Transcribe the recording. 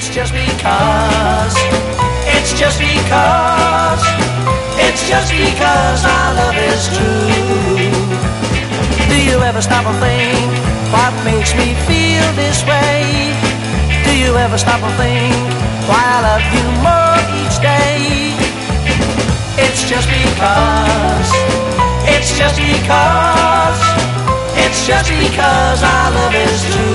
It's just because. It's just because. It's just because our love is true. Do you ever stop and think what makes me feel this way? Do you ever stop and think why I love you more each day? It's just because. It's just because. It's just because our love is true.